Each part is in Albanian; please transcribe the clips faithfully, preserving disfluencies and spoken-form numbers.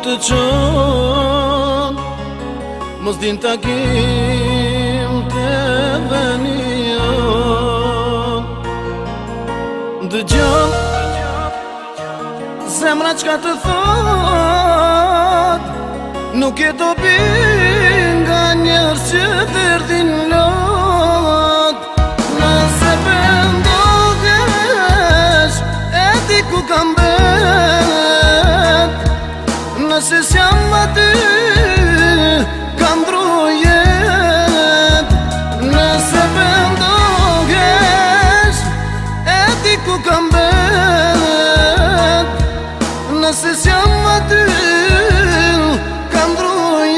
të qon mos din takim të venion. Dëgjon zemra qka të thot, nuk e do nga njerës që derdhin lot. Nëse pëndohesh e di ku kam bet, nëse s'jam aty kam drujet. Nëse pëndohesh e di ku kam bet, nëse s'jam aty kam drujet.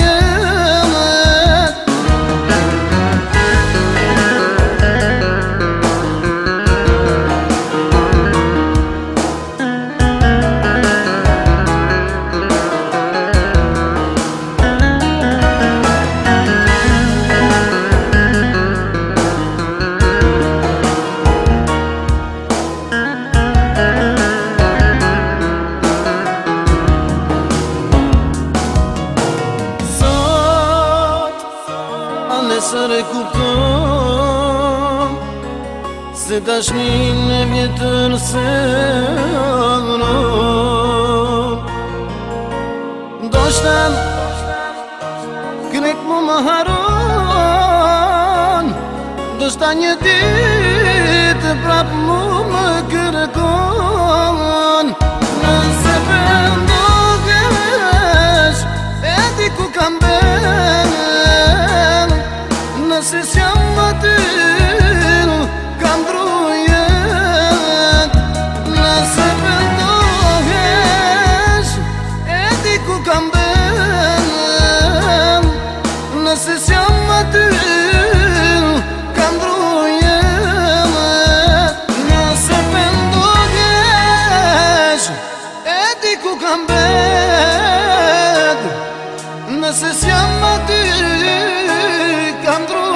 Nesër e kupton se dashnin e vjetër se adhuron. Ndoshta krejt mu më haron, ndoshta një ditë prap mu më kërkon. Nëse pëndohesh e di ku kam ben, nëse s'jam aty kam drujet. Nëse pëndohesh e di ku kam ben, nëse s'jam aty kam drujet. Nëse pëndohesh e di ku kam ben, nëse s'jam aty kam drujet.